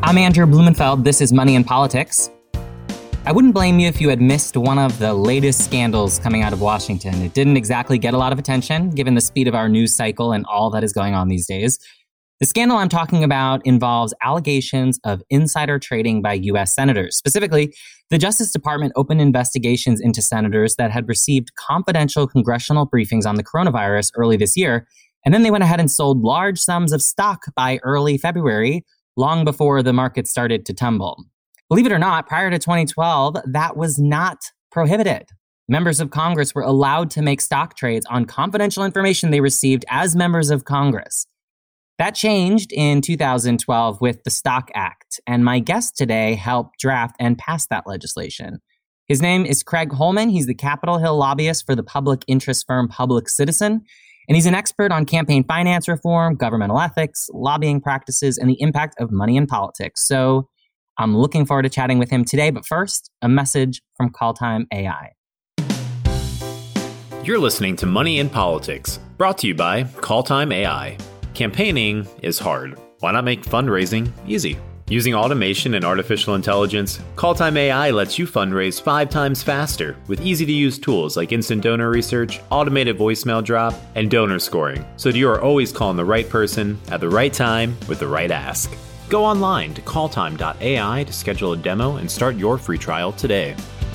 I'm Andrew Blumenfeld. This is Money in Politics. I wouldn't blame you if you had missed one of the latest scandals coming out of Washington. It didn't exactly get a lot of attention, given the speed of our news cycle and all that is going on these days. The scandal I'm talking about involves allegations of insider trading by U.S. senators. Specifically, the Justice Department opened investigations into senators that had received confidential congressional briefings on the coronavirus early this year, and then they went ahead and sold large sums of stock by early February, long before the market started to tumble. Believe it or not, prior to 2012, that was not prohibited. Members of Congress were allowed to make stock trades on confidential information they received as members of Congress. That changed in 2012 with the Stock Act, and my guest today helped draft and pass that legislation. His name is Craig Holman. He's the Capitol Hill lobbyist for the public interest firm Public Citizen, and he's an expert on campaign finance reform, governmental ethics, lobbying practices, and the impact of money in politics. So I'm looking forward to chatting with him today, but first, a message from CallTime AI. You're listening to Money in Politics, brought to you by CallTime AI. Campaigning is hard. Why not make fundraising easy? Using automation and artificial intelligence, CallTime AI lets you fundraise 5 times faster with easy-to-use tools like instant donor research, automated voicemail drop, and donor scoring, so that you are always calling the right person at the right time with the right ask. Go online to calltime.ai to schedule a demo and start your free trial today.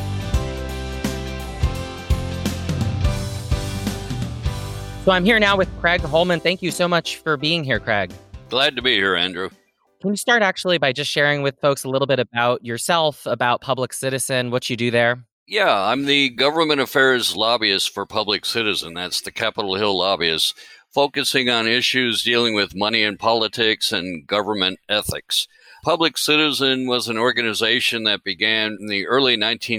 So I'm here now with Craig Holman. Thank you so much for being here, Craig. Glad to be here, Andrew. Can you start actually by just sharing with folks a little bit about yourself, about Public Citizen, what you do there? Yeah, I'm the government affairs lobbyist for Public Citizen. That's the Capitol Hill lobbyist, focusing on issues dealing with money in politics and government ethics. Public Citizen was an organization that began in the early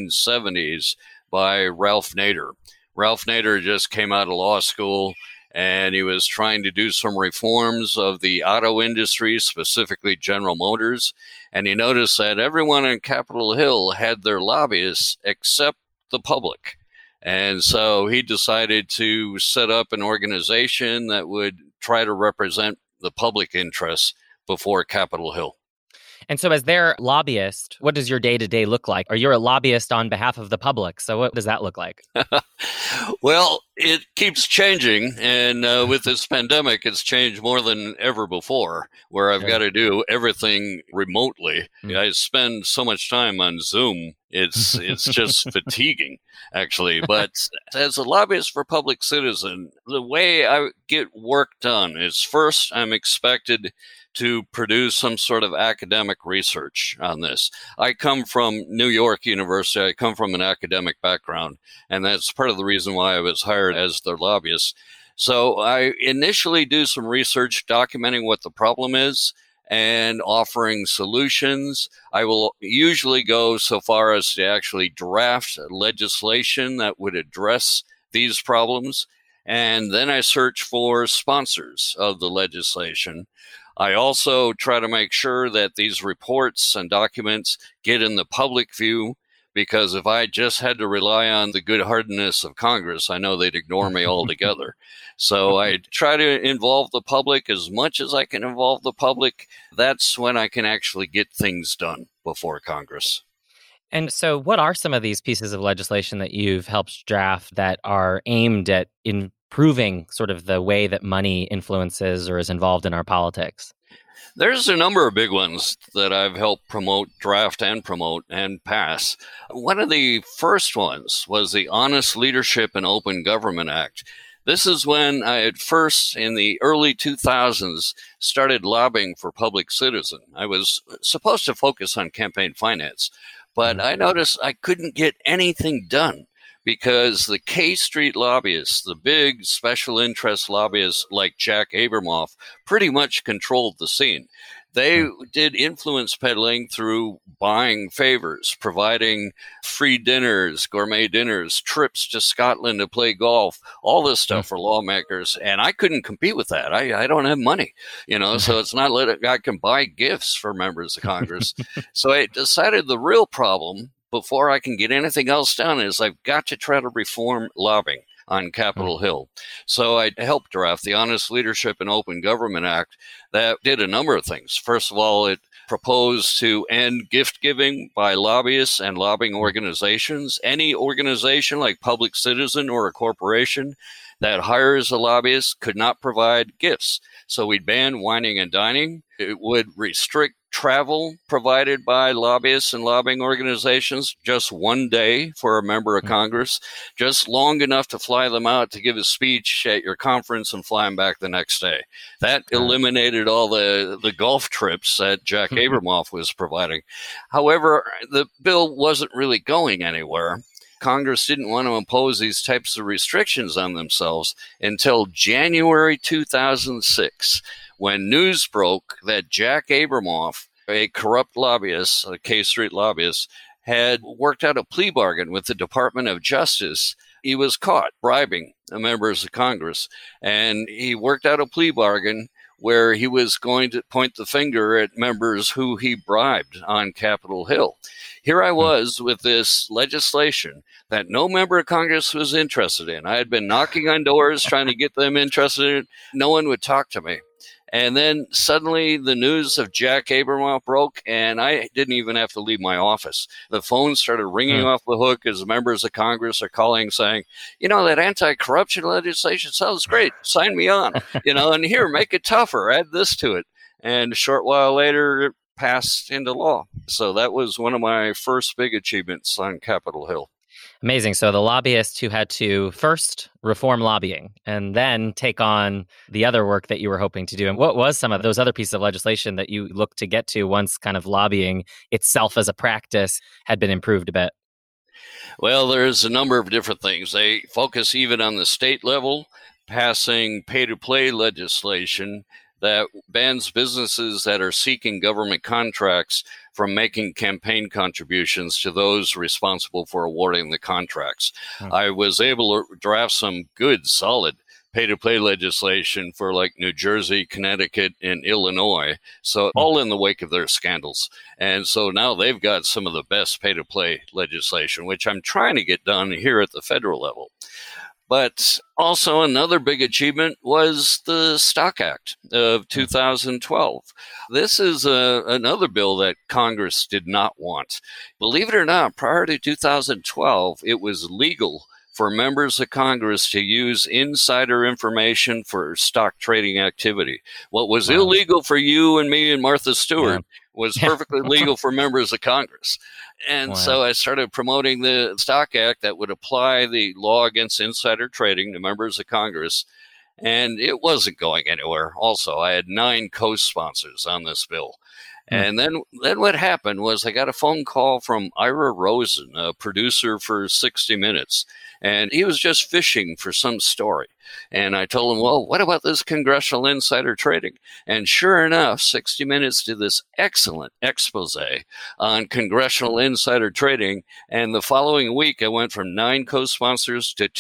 1970s by Ralph Nader. Ralph Nader just came out of law school, and he was trying to do some reforms of the auto industry, specifically General Motors. And he noticed that everyone on Capitol Hill had their lobbyists except the public. And so he decided to set up an organization that would try to represent the public interests before Capitol Hill. And so as their lobbyist, what does your day-to-day look like? Or you're a lobbyist on behalf of the public. So what does that look like? Well, it keeps changing. And with this pandemic, it's changed more than ever before, where I've got to do everything remotely. I spend so much time on Zoom. It's just fatiguing, actually. But as a lobbyist for Public Citizen, the way I get work done is first I'm expected to produce some sort of academic research on this. I come from New York University. I come from an academic background, and that's part of the reason why I was hired as their lobbyist. So I initially do some research documenting what the problem is and offering solutions. I will usually go so far as to actually draft legislation that would address these problems, and then I search for sponsors of the legislation. I also try to make sure that these reports and documents get in the public view, because if I just had to rely on the good-heartedness of Congress, I know they'd ignore me altogether. So I try to involve the public as much as I can involve the public. That's when I can actually get things done before Congress. And so what are some of these pieces of legislation that you've helped draft that are aimed at improving sort of the way that money influences or is involved in our politics? There's a number of big ones that I've helped draft and pass. One of the first ones was the Honest Leadership and Open Government Act. This is when I had first, in the early 2000s, started lobbying for Public Citizen. I was supposed to focus on campaign finance, but I noticed I couldn't get anything done because the K Street lobbyists, the big special interest lobbyists like Jack Abramoff, pretty much controlled the scene. They did influence peddling through buying favors, providing free dinners, gourmet dinners, trips to Scotland to play golf, all this stuff for lawmakers. And I couldn't compete with that. I don't have money, so it's not like I can buy gifts for members of Congress. So I decided the real problem before I can get anything else done is I've got to try to reform lobbying. on Capitol Hill. So I helped draft the Honest Leadership and Open Government Act that did a number of things. First of all, it proposed to end gift giving by lobbyists and lobbying organizations. Any organization like Public Citizen or a corporation that hires a lobbyist could not provide gifts. So we'd ban wining and dining. It would restrict travel provided by lobbyists and lobbying organizations, just one day for a member of Congress, just long enough to fly them out to give a speech at your conference and fly them back the next day. That eliminated all the golf trips that Jack Abramoff was providing. However, the bill wasn't really going anywhere. Congress didn't want to impose these types of restrictions on themselves until January 2006, when news broke that Jack Abramoff, a corrupt lobbyist, a K Street lobbyist, had worked out a plea bargain with the Department of Justice. He was caught bribing members of Congress, and he worked out a plea bargain where he was going to point the finger at members who he bribed on Capitol Hill. Here I was with this legislation that no member of Congress was interested in. I had been knocking on doors trying to get them interested in it. No one would talk to me. And then suddenly the news of Jack Abramoff broke, and I didn't even have to leave my office. The phone started ringing off the hook as members of Congress are calling saying, that anti-corruption legislation sounds great. Sign me on, and here, make it tougher. Add this to it. And a short while later, it passed into law. So that was one of my first big achievements on Capitol Hill. Amazing. So the lobbyists who had to first reform lobbying and then take on the other work that you were hoping to do. And what was some of those other pieces of legislation that you looked to get to once kind of lobbying itself as a practice had been improved a bit? Well, there's a number of different things. They focus even on the state level, passing pay-to-play legislation that bans businesses that are seeking government contracts from making campaign contributions to those responsible for awarding the contracts. I was able to draft some good, solid pay-to-play legislation for like New Jersey, Connecticut, and Illinois. So all in the wake of their scandals. And so now they've got some of the best pay-to-play legislation, which I'm trying to get done here at the federal level. But also another big achievement was the Stock Act of 2012. This is another bill that Congress did not want. Believe it or not, prior to 2012, it was legal for members of Congress to use insider information for stock trading activity. What was illegal for you and me and Martha Stewart was perfectly legal for members of Congress. And so I started promoting the Stock Act that would apply the law against insider trading to members of Congress. And it wasn't going anywhere. Also, I had 9 co-sponsors on this bill. And then what happened was I got a phone call from Ira Rosen, a producer for 60 Minutes, and he was just fishing for some story. And I told him, well, what about this congressional insider trading? And sure enough, 60 Minutes did this excellent expose on congressional insider trading. And the following week, I went from 9 co-sponsors to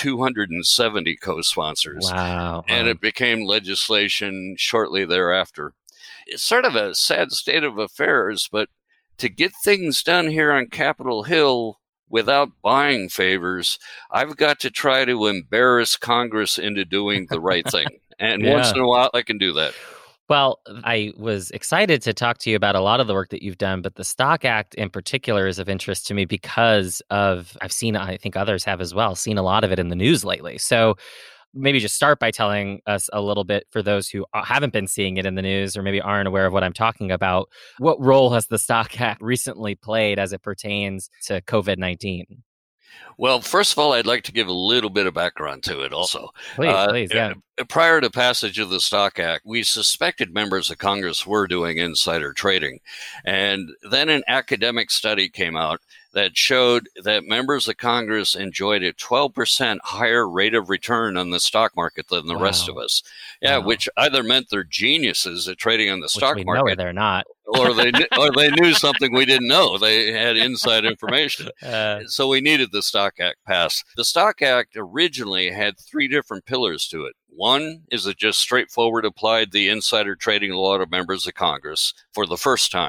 270 co-sponsors. Wow. And it became legislation shortly thereafter. It's sort of a sad state of affairs, but to get things done here on Capitol Hill without buying favors, I've got to try to embarrass Congress into doing the right thing. And once in a while, I can do that. Well, I was excited to talk to you about a lot of the work that you've done, but the Stock Act in particular is of interest to me because I've seen, I think others have as well, seen a lot of it in the news lately. So maybe just start by telling us a little bit, for those who haven't been seeing it in the news or maybe aren't aware of what I'm talking about, what role has the Stock Act recently played as it pertains to COVID-19? Well, first of all, I'd like to give a little bit of background to it also. Please, yeah. Prior to passage of the Stock Act, we suspected members of Congress were doing insider trading. And then an academic study came out that showed that members of Congress enjoyed a 12% higher rate of return on the stock market than the rest of us. Yeah, which either meant they're geniuses at trading on the stock market. No, they're not. or they knew something we didn't know. They had inside information. So we needed the Stock Act passed. The Stock Act originally had 3 different pillars to it. One is it just straightforward applied the insider trading law to members of Congress for the first time.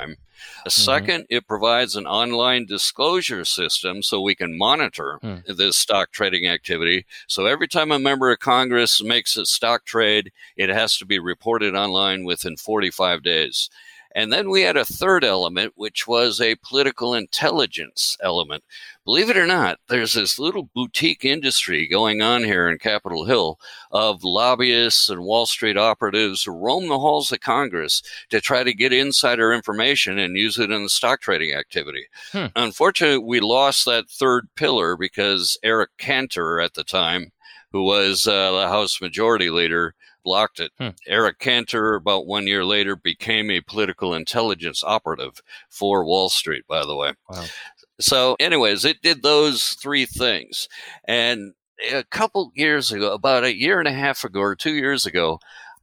Second, it provides an online disclosure system so we can monitor this stock trading activity. So every time a member of Congress makes a stock trade, it has to be reported online within 45 days. And then we had a third element, which was a political intelligence element. Believe it or not, there's this little boutique industry going on here in Capitol Hill of lobbyists and Wall Street operatives who roam the halls of Congress to try to get insider information and use it in the stock trading activity. Unfortunately, we lost that third pillar because Eric Cantor at the time, who was the House Majority Leader, blocked it. Eric Cantor, about 1 year later, became a political intelligence operative for Wall Street, by the way. Wow. So anyways, it did those three things. And a couple years ago, about a year and a half ago or 2 years ago,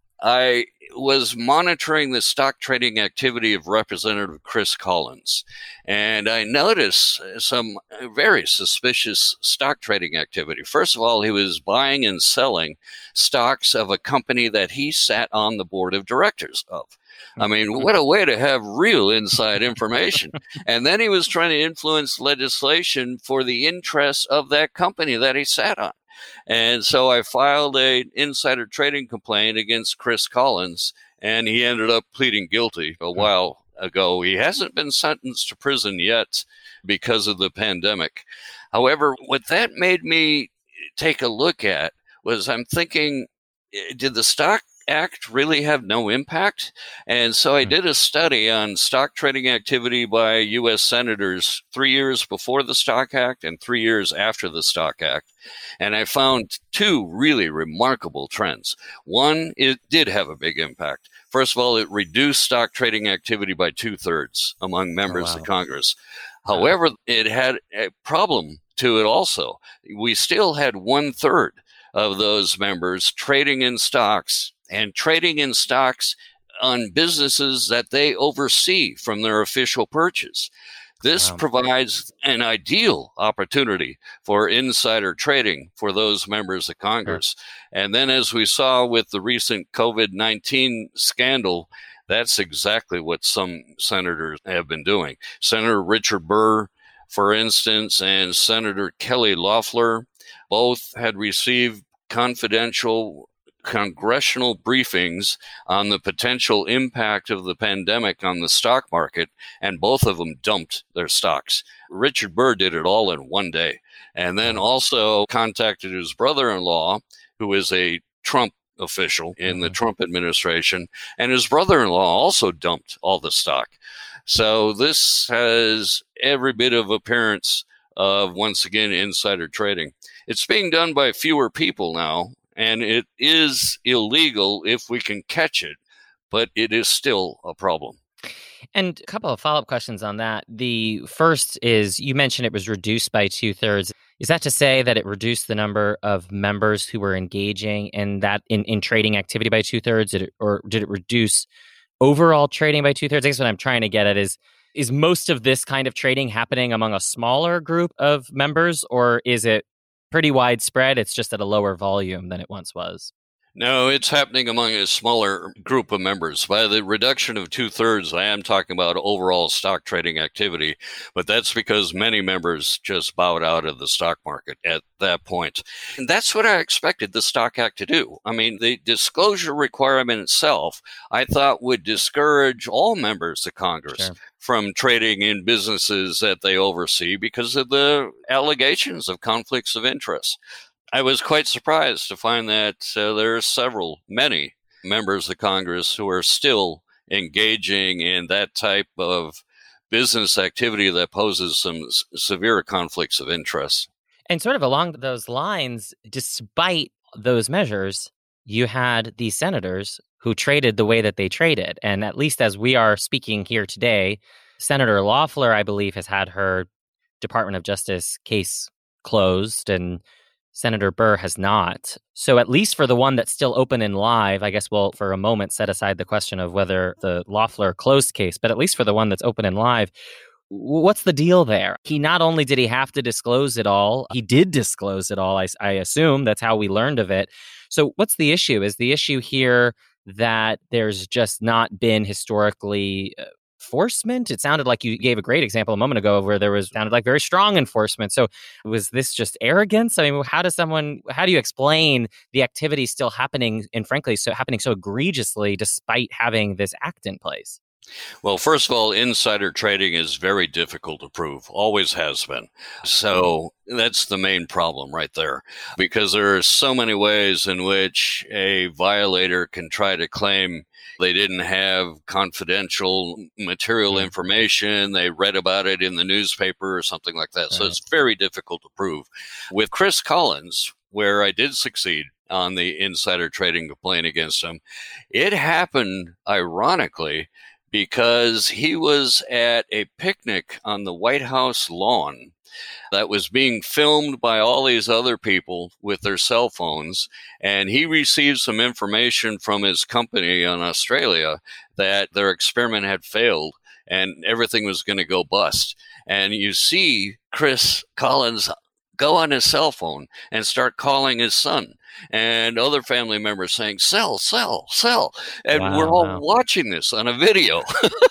I was monitoring the stock trading activity of Representative Chris Collins. And I noticed some very suspicious stock trading activity. First of all, he was buying and selling stocks of a company that he sat on the board of directors of. I mean, what a way to have real inside information. And then he was trying to influence legislation for the interests of that company that he sat on. And so I filed an insider trading complaint against Chris Collins, and he ended up pleading guilty a while ago. He hasn't been sentenced to prison yet because of the pandemic. However, what that made me take a look at was I'm thinking, did the Stock Act really have no impact? And so I did a study on stock trading activity by U.S. senators 3 years before the Stock Act and 3 years after the Stock Act. And I found two really remarkable trends. One, it did have a big impact. First of all, it reduced stock trading activity by 2/3 among members of Congress. However, it had a problem to it also. We still had 1/3 of those members trading in stocks and trading in stocks on businesses that they oversee from their official purchase. This provides an ideal opportunity for insider trading for those members of Congress. And then as we saw with the recent COVID-19 scandal, that's exactly what some senators have been doing. Senator Richard Burr, for instance, and Senator Kelly Loeffler both had received confidential congressional briefings on the potential impact of the pandemic on the stock market, and both of them dumped their stocks. Richard Burr did it all in one day, and then also contacted his brother-in-law, who is a Trump official in the Trump administration, and his brother-in-law also dumped all the stock. So this has every bit of appearance of, once again, insider trading. It's being done by fewer people now, and it is illegal if we can catch it, but it is still a problem. And a couple of follow-up questions on that. The first is, you mentioned it was reduced by 2/3. Is that to say that it reduced the number of members who were engaging in that in trading activity by 2/3? Or did it reduce overall trading by 2/3? I guess what I'm trying to get at is most of this kind of trading happening among a smaller group of members, or is it pretty widespread? It's just at a lower volume than it once was. No, it's happening among a smaller group of members. By the reduction of 2/3, I am talking about overall stock trading activity, but that's because many members just bowed out of the stock market at that point. And that's what I expected the Stock Act to do. I mean, the disclosure requirement itself, I thought, would discourage all members of Congress from trading in businesses that they oversee because of the allegations of conflicts of interest. I was quite surprised to find that there are many members of Congress who are still engaging in that type of business activity that poses some severe conflicts of interest. And sort of along those lines, despite those measures, you had these senators who traded the way that they traded. And at least as we are speaking here today, Senator Loeffler, I believe, has had her Department of Justice case closed, and Senator Burr has not. So at least for the one that's still open and live, I guess we'll, for a moment, set aside the question of whether the Loeffler closed case, but at least for the one that's open and live, what's the deal there? He not only did he have to disclose it all, he did disclose it all, I assume. That's how we learned of it. So what's the issue? Is the issue here that there's just not been historically enforcement? It sounded like you gave a great example a moment ago of where sounded like very strong enforcement. So was this just arrogance? I mean, how do you explain the activity still happening and frankly, happening so egregiously despite having this act in place? Well, first of all, insider trading is very difficult to prove, always has been. So that's the main problem right there, because there are so many ways in which a violator can try to claim they didn't have confidential material information. They read about it in the newspaper or something like that. So it's very difficult to prove. With Chris Collins, where I did succeed on the insider trading complaint against him, it happened ironically because he was at a picnic on the White House lawn that was being filmed by all these other people with their cell phones. And he received some information from his company in Australia that their experiment had failed and everything was going to go bust. And you see Chris Collins go on his cell phone and start calling his son and other family members saying, sell. And we're all watching this on a video.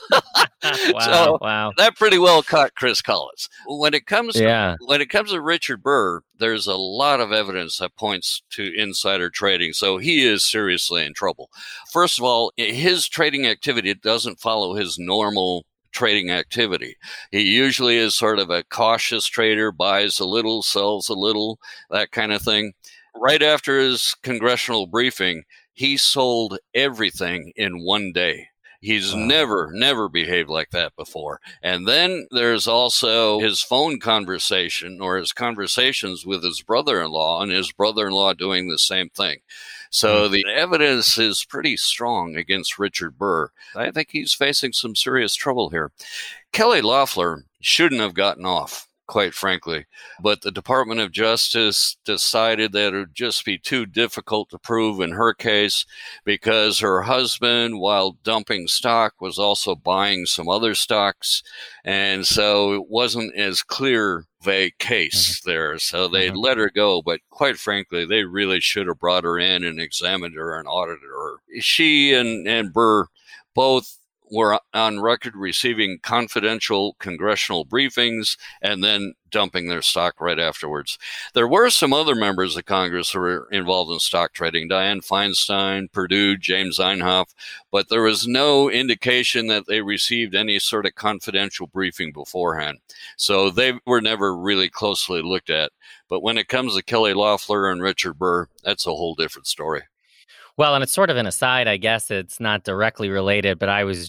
Wow. That pretty well caught Chris Collins. When it comes to Richard Burr, there's a lot of evidence that points to insider trading. So he is seriously in trouble. First of all, his trading activity doesn't follow his normal trading activity. He usually is sort of a cautious trader, buys a little, sells a little, that kind of thing. Right after his congressional briefing, he sold everything in one day. He's never behaved like that before. And then there's also his phone conversation or his conversations with his brother-in-law and his brother-in-law doing the same thing. So the evidence is pretty strong against Richard Burr. I think he's facing some serious trouble here. Kelly Loeffler shouldn't have gotten off, quite frankly, but the Department of Justice decided that it would just be too difficult to prove in her case because her husband, while dumping stock, was also buying some other stocks. And so it wasn't as clear of a case there. So they let her go. But quite frankly, they really should have brought her in and examined her and audited her. She and Burr both were on record receiving confidential congressional briefings and then dumping their stock right afterwards. There were some other members of Congress who were involved in stock trading, Dianne Feinstein, Perdue, James Inhofe, but there was no indication that they received any sort of confidential briefing beforehand. So they were never really closely looked at. But when it comes to Kelly Loeffler and Richard Burr, that's a whole different story. Well, and it's sort of an aside, I guess it's not directly related, but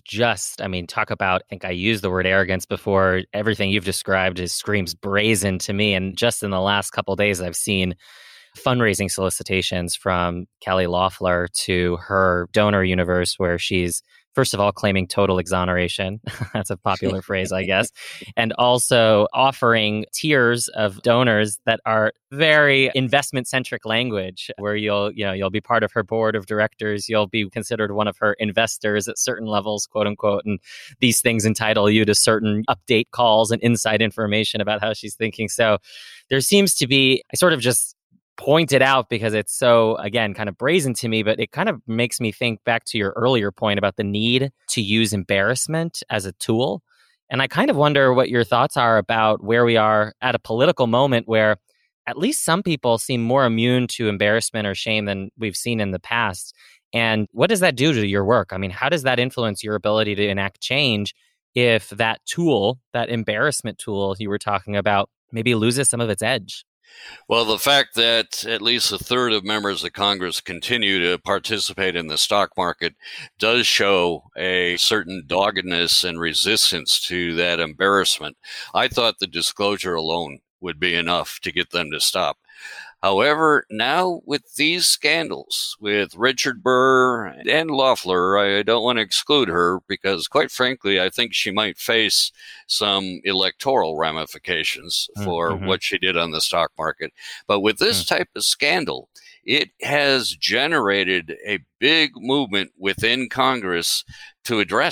talk about, I think I used the word arrogance before. Everything you've described screams brazen to me. And just in the last couple of days, I've seen fundraising solicitations from Kelly Loeffler to her donor universe where she's, first of all, claiming total exoneration. That's a popular phrase, I guess. And also offering tiers of donors that are very investment-centric language, where you'll be part of her board of directors. You'll be considered one of her investors at certain levels, quote unquote. And these things entitle you to certain update calls and inside information about how she's thinking. So there seems to be, I sort of just pointed out because it's so, again, kind of brazen to me, but it kind of makes me think back to your earlier point about the need to use embarrassment as a tool. And I kind of wonder what your thoughts are about where we are at a political moment where at least some people seem more immune to embarrassment or shame than we've seen in the past. And what does that do to your work? I mean, how does that influence your ability to enact change if that tool, that embarrassment tool you were talking about, maybe loses some of its edge? Well, the fact that at least a third of members of Congress continue to participate in the stock market does show a certain doggedness and resistance to that embarrassment. I thought the disclosure alone would be enough to get them to stop. However, now with these scandals, with Richard Burr and Loeffler, I don't want to exclude her because, quite frankly, I think she might face some electoral ramifications for what she did on the stock market. But with this type of scandal, it has generated a big movement within Congress to address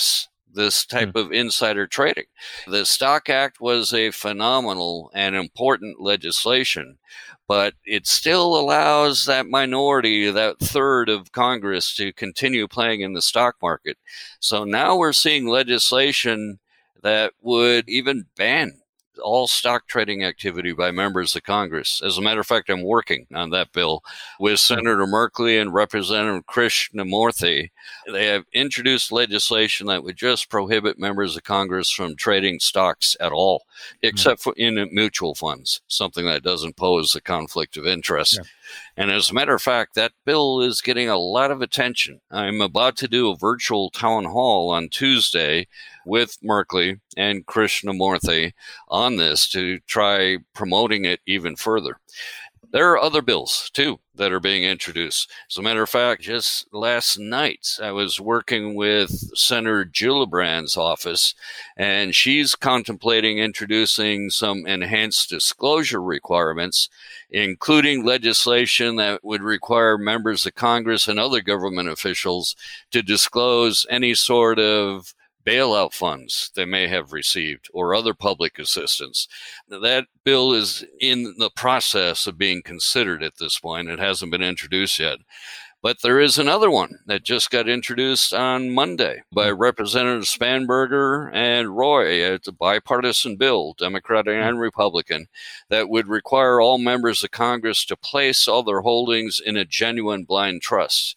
this type of insider trading. The Stock Act was a phenomenal and important legislation, but it still allows that minority, that third of Congress, to continue playing in the stock market. So now we're seeing legislation that would even ban all stock trading activity by members of Congress. As a matter of fact, I'm working on that bill with Senator Merkley and Representative Krishnamurthy. They have introduced legislation that would just prohibit members of Congress from trading stocks at all, except for in mutual funds, something that doesn't pose a conflict of interest. Yeah. And as a matter of fact, that bill is getting a lot of attention. I'm about to do a virtual town hall on Tuesday with Merkley and Krishnamurthy on this to try promoting it even further. There are other bills, too, that are being introduced. As a matter of fact, just last night, I was working with Senator Gillibrand's office, and she's contemplating introducing some enhanced disclosure requirements, including legislation that would require members of Congress and other government officials to disclose any sort of bailout funds they may have received or other public assistance. That bill is in the process of being considered at this point. It hasn't been introduced yet. But there is another one that just got introduced on Monday by Representative Spanberger and Roy. It's a bipartisan bill, Democratic and Republican, that would require all members of Congress to place all their holdings in a genuine blind trust.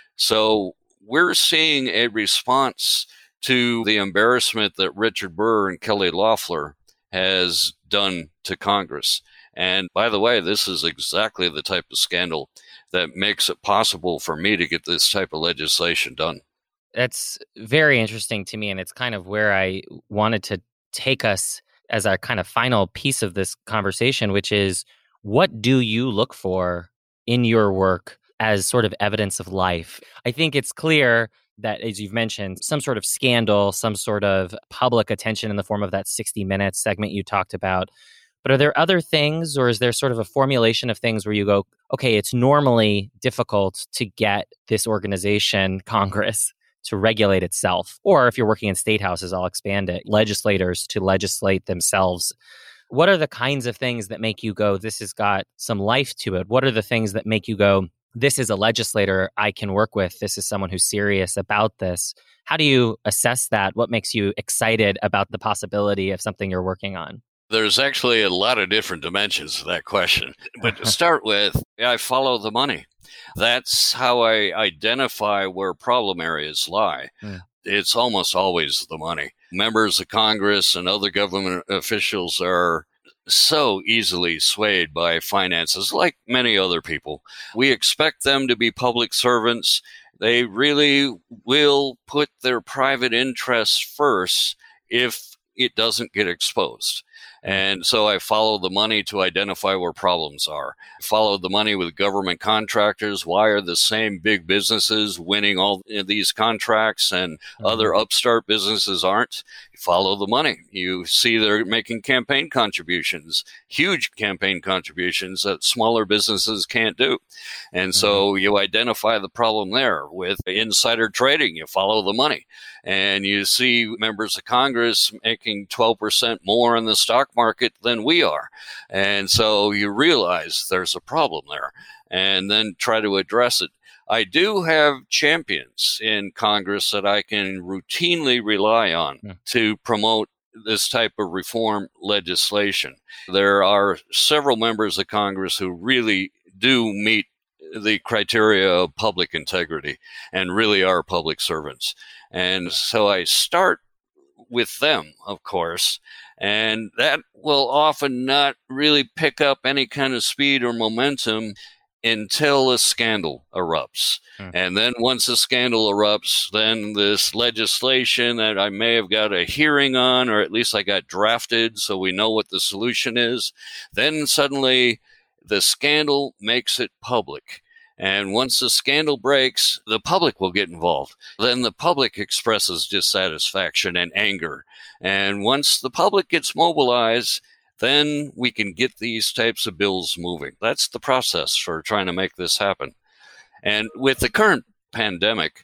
So we're seeing a response to the embarrassment that Richard Burr and Kelly Loeffler has done to Congress. And by the way, this is exactly the type of scandal that makes it possible for me to get this type of legislation done. That's very interesting to me, and it's kind of where I wanted to take us as our kind of final piece of this conversation, which is, what do you look for in your work as sort of evidence of life? I think it's clear that, as you've mentioned, some sort of scandal, some sort of public attention in the form of that 60 Minutes segment you talked about. But are there other things, or is there sort of a formulation of things where you go, okay, it's normally difficult to get this organization, Congress, to regulate itself? Or if you're working in state houses, I'll expand it, legislators to legislate themselves. What are the kinds of things that make you go, this has got some life to it? What are the things that make you go, this is a legislator I can work with. This is someone who's serious about this. How do you assess that? What makes you excited about the possibility of something you're working on? There's actually a lot of different dimensions to that question. But to start with, I follow the money. That's how I identify where problem areas lie. It's almost always the money. Members of Congress and other government officials are so easily swayed by finances, like many other people. We expect them to be public servants. They really will put their private interests first if it doesn't get exposed. And so I follow the money to identify where problems are. Follow the money with government contractors. Why are the same big businesses winning all these contracts and other upstart businesses aren't? Follow the money. You see they're making campaign contributions, huge campaign contributions that smaller businesses can't do. And so you identify the problem there. With insider trading, you follow the money. And you see members of Congress making 12% more in the stock market than we are. And so you realize there's a problem there and then try to address it. I do have champions in Congress that I can routinely rely on to promote this type of reform legislation. There are several members of Congress who really do meet the criteria of public integrity and really are public servants. And so I start with them, of course, and that will often not really pick up any kind of speed or momentum until a scandal erupts. And then once a scandal erupts, then this legislation that I may have got a hearing on, or at least I got drafted so we know what the solution is, then suddenly the scandal makes it public. And once the scandal breaks, the public will get involved. Then the public expresses dissatisfaction and anger. And once the public gets mobilized, then we can get these types of bills moving. That's the process for trying to make this happen. And with the current pandemic,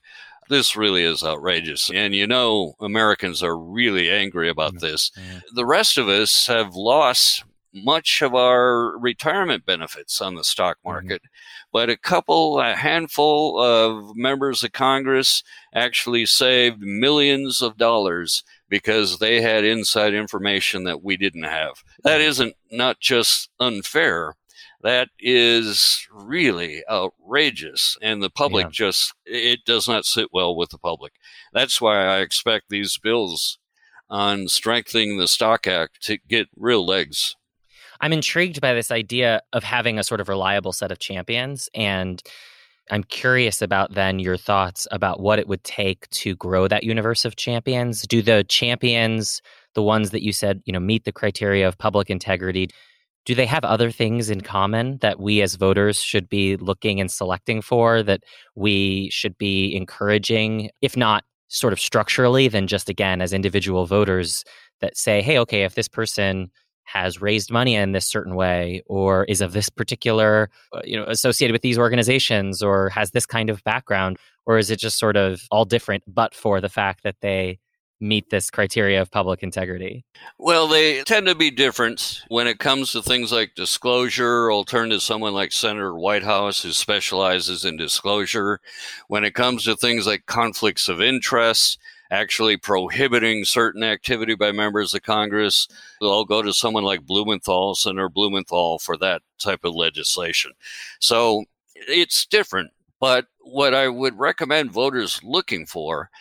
This really is outrageous. And Americans are really angry about this. The rest of us have lost much of our retirement benefits on the stock market, but a handful of members of Congress actually saved millions of dollars because they had inside information that we didn't have. That isn't not just unfair. That is really outrageous. And the public it does not sit well with the public. That's why I expect these bills on strengthening the Stock Act to get real legs. I'm intrigued by this idea of having a sort of reliable set of champions. And I'm curious about then your thoughts about what it would take to grow that universe of champions. Do the champions, the ones that you said, meet the criteria of public integrity, do they have other things in common that we as voters should be looking and selecting for, that we should be encouraging, if not sort of structurally, then just again as individual voters that say, hey, okay, if this person has raised money in this certain way, or is of this particular, associated with these organizations, or has this kind of background, or is it just sort of all different, but for the fact that they meet this criteria of public integrity? Well, they tend to be different when it comes to things like disclosure. I'll turn to someone like Senator Whitehouse, who specializes in disclosure. When it comes to things like conflicts of interest, actually prohibiting certain activity by members of Congress, I'll go to someone like Blumenthal, Senator Blumenthal, for that type of legislation. So it's different. But what I would recommend voters looking for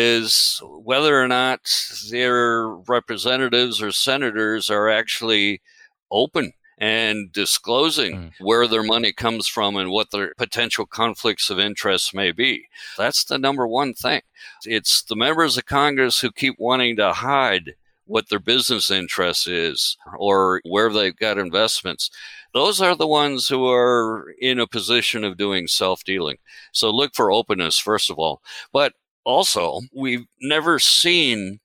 is whether or not their representatives or senators are actually open and disclosing where their money comes from and what their potential conflicts of interest may be. That's the number one thing. It's the members of Congress who keep wanting to hide what their business interest is or where they've got investments. Those are the ones who are in a position of doing self-dealing. So look for openness, first of all. But also, we've never seen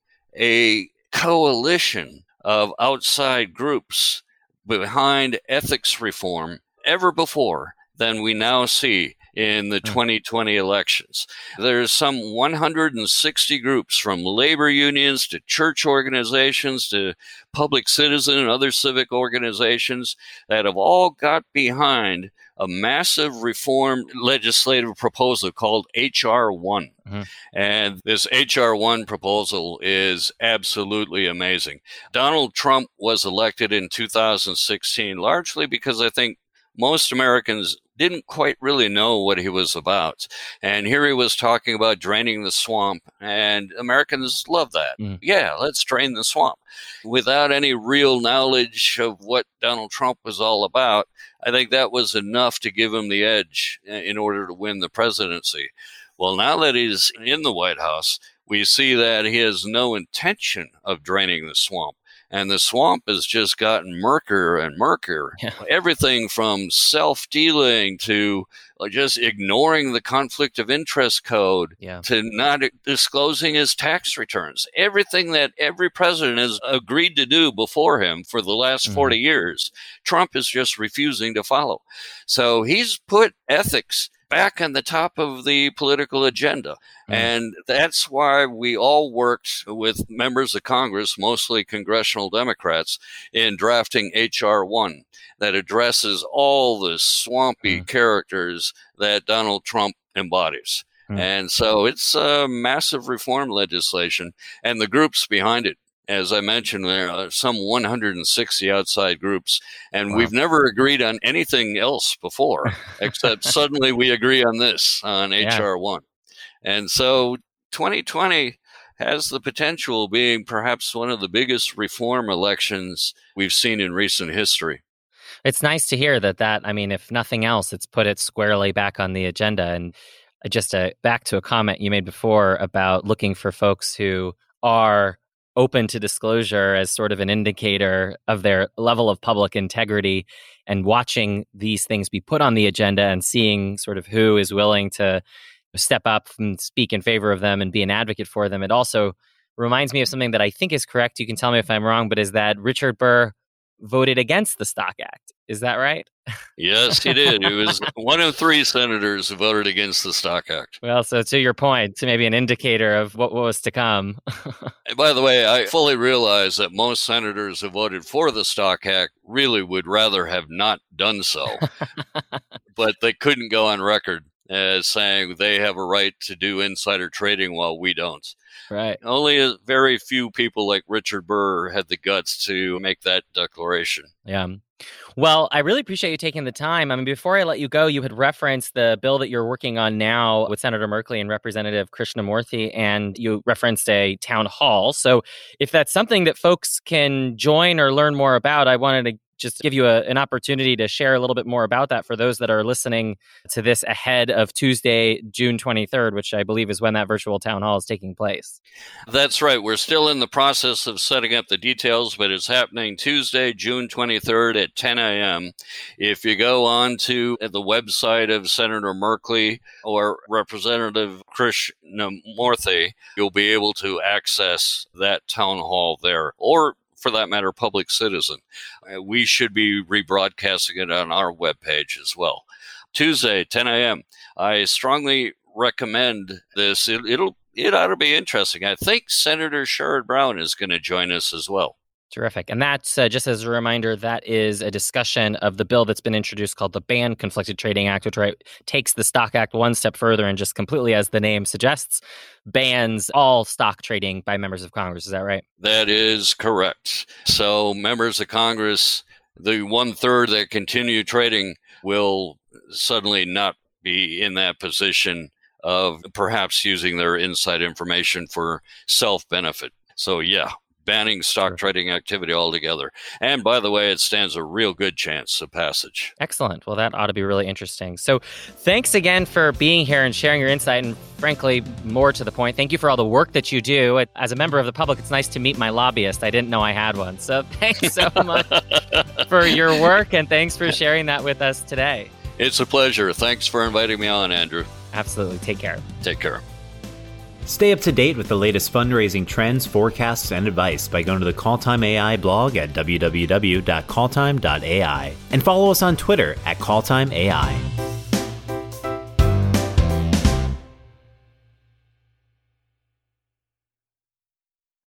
a coalition of outside groups behind ethics reform ever before than we now see in the 2020 elections. There's some 160 groups, from labor unions to church organizations to public citizen and other civic organizations, that have all got behind a massive reform legislative proposal called H.R. 1. And this H.R. 1 proposal is absolutely amazing. Donald Trump was elected in 2016 largely because I think most Americans didn't quite really know what he was about. And here he was talking about draining the swamp, and Americans love that. Yeah, let's drain the swamp. Without any real knowledge of what Donald Trump was all about, I think that was enough to give him the edge in order to win the presidency. Well, now that he's in the White House, we see that he has no intention of draining the swamp. And the swamp has just gotten murkier and murkier. Yeah. Everything from self-dealing to just ignoring the conflict of interest code to not disclosing his tax returns. Everything that every president has agreed to do before him for the last 40 years, Trump is just refusing to follow. So he's put ethics back on the top of the political agenda. And that's why we all worked with members of Congress, mostly congressional Democrats, in drafting H.R. 1 that addresses all the swampy characters that Donald Trump embodies. And so it's a massive reform legislation, and the groups behind it. As I mentioned, there are some 160 outside groups, and we've never agreed on anything else before, except suddenly we agree on this, on H.R. 1. And so 2020 has the potential of being perhaps one of the biggest reform elections we've seen in recent history. It's nice to hear that, I mean, if nothing else, it's put it squarely back on the agenda. And just back to a comment you made before about looking for folks who are open to disclosure as sort of an indicator of their level of public integrity, and watching these things be put on the agenda and seeing sort of who is willing to step up and speak in favor of them and be an advocate for them. It also reminds me of something that I think is correct. You can tell me if I'm wrong, but is that Richard Burr voted against the Stock Act. Is that right? Yes, he did. He was one of 3 senators who voted against the Stock Act. Well, so to your point, to maybe an indicator of what was to come. And by the way, I fully realize that most senators who voted for the Stock Act really would rather have not done so. But they couldn't go on record as saying they have a right to do insider trading while we don't. Right. Only a very few people like Richard Burr had the guts to make that declaration. Yeah. Well, I really appreciate you taking the time. I mean, before I let you go, you had referenced the bill that you're working on now with Senator Merkley and Representative Krishnamurthy, and you referenced a town hall. So if that's something that folks can join or learn more about, I wanted to just give you an opportunity to share a little bit more about that for those that are listening to this ahead of Tuesday, June 23rd, which I believe is when that virtual town hall is taking place. That's right. We're still in the process of setting up the details, but it's happening Tuesday, June 23rd at 10 a.m. If you go on to the website of Senator Merkley or Representative Krishnamurthy, you'll be able to access that town hall there, or for that matter, Public Citizen. We should be rebroadcasting it on our webpage as well. Tuesday, 10 a.m. I strongly recommend this. It ought to be interesting. I think Senator Sherrod Brown is going to join us as well. Terrific. And that's, just as a reminder, that is a discussion of the bill that's been introduced called the Ban Conflicted Trading Act, which takes the Stock Act one step further and just completely, as the name suggests, bans all stock trading by members of Congress. Is that right? That is correct. So members of Congress, the 1/3 that continue trading will suddenly not be in that position of perhaps using their inside information for self-benefit. So yeah, banning stock trading activity altogether. And by the way, it stands a real good chance of passage. Excellent. Well, that ought to be really interesting. So thanks again for being here and sharing your insight. And frankly, more to the point, thank you for all the work that you do. As a member of the public, it's nice to meet my lobbyist. I didn't know I had one. So thanks so much for your work, and thanks for sharing that with us today. It's a pleasure. Thanks for inviting me on, Andrew. Absolutely. Take care. Take care. Stay up to date with the latest fundraising trends, forecasts, and advice by going to the Call Time AI blog at www.calltime.ai and follow us on Twitter at CallTimeAI.